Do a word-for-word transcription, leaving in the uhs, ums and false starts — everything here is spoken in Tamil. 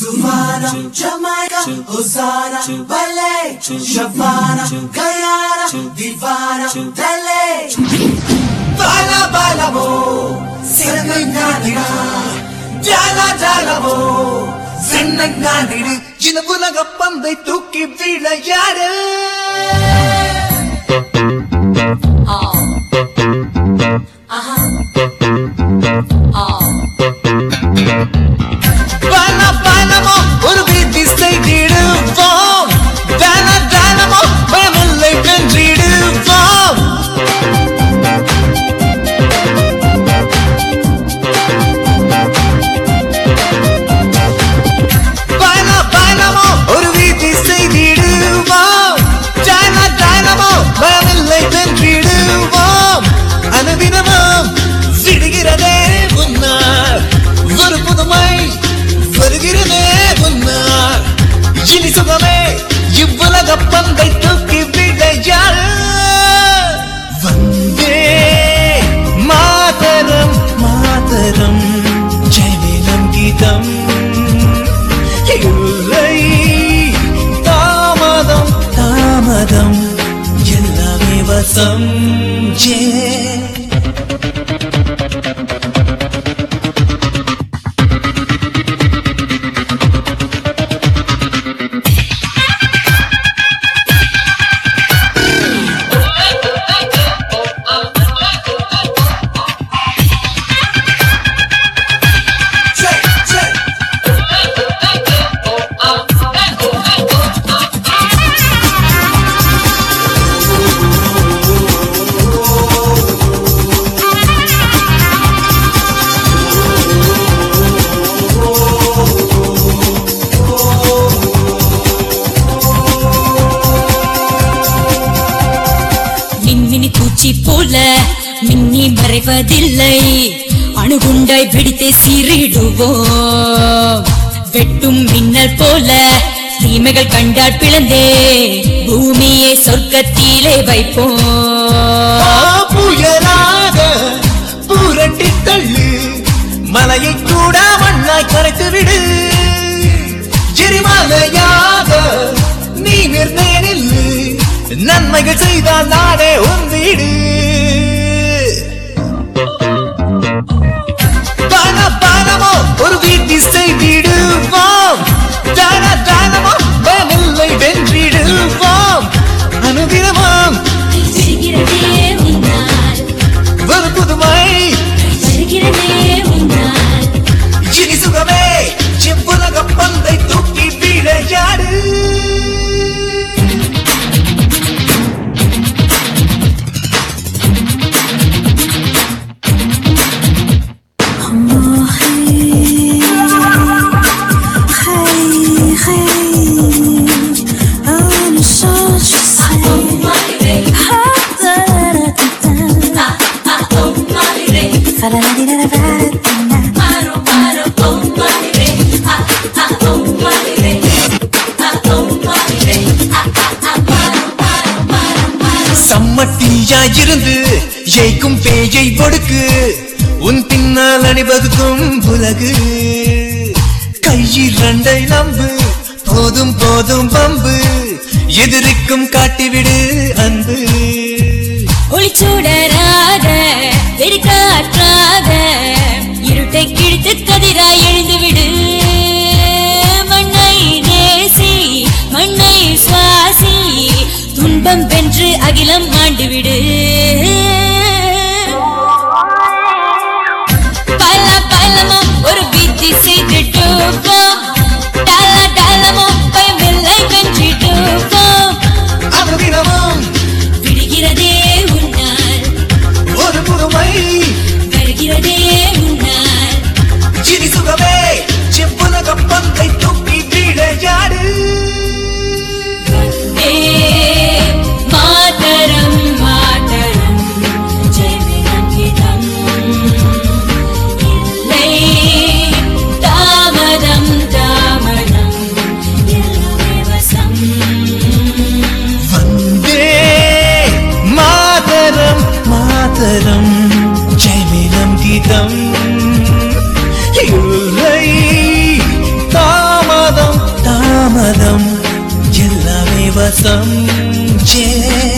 Suvana, Jamaica, Hosanna, Ballet, Shavana, Guyana, Divana, Dele. Bala bala mo, Sinanganira, Jala jala mo, Sinanganira, Jinabulaga Pande Tuki Vila Yada. Oh. Uh-huh. Oh. Bala bala mo, ஒரு வீதி செய்திடுவோம். தான தானமோ, பயமில்லை வென்றிடுவோம். Bala bala mo, ஒரு வீதி செய்திடுவோம். தான தானமோ, பயமில்லை வென்றிடுவோம். அனுதினமும் விடுகிறதே உன்னார் ஒரு புதுமை வருகிறதே உன்னார் இனி சுகமே இவ்வுலக பந்தை தூக்கி விடையாள் வந்தே மாதரம் மாதரம் ஜெயலலிதம் கீதம் இல்லை தாமதம் தாமதம் எல்லாமே வசம் ஜே போல மின்னி மறைவதில்லை அணுகுண்டாய் வெடித்தே சீறிடுவோம் வெட்டும் மின்னல் போல தீமைகள் கண்டால் பிளந்தே பூமியை சொர்க்கத்திலே வைப்போம் புயலாக புரட்டி தள்ளு மலையை கூட மண்ணாய் கரைத்து விடு எரிமலையாக நீ நிர்ணயில் நன்மைகள் செய்தால் நாடே உன் வீடு தான தானமோ ஒரு வீட்டி செய்திடுவோம் தான தானமோ பயமில்லை வென்றிடுவோம் அனுதினமும் ஒரு புதுமை இனி சுகமே இவ்வுலக பந்தை தூக்கி விளையாடு சம்மட்டியாயிருந்து ஜெயிக்கும் பேயை ஒடுக்கு உன் பின்னால் அணிவகுக்கும் உலகு கையிரண்டை நம்பு போதும் போதும் பம்பு எதிர்க்கும் காட்டிவிடு அன்பு ஒளிச்சூடராக வெறிக்காற்றாக இருட்டை கிழித்து கதிராய் எழுந்து விடு மண்ணை நேசி மண்ணை சுவாசி துன்பம் வென்று அகிலம் ஆண்டுவிடு பல பலமோ ஒரு பீத்தி செய்துட்டோம் டால டாலமோ பயமில்லை வென்றிட்டோம் அனுதினமும் விடுகிறதே உன்னால் ஒரு புதுமை வருகிறதே உன்னால் இனி வசம். ஜே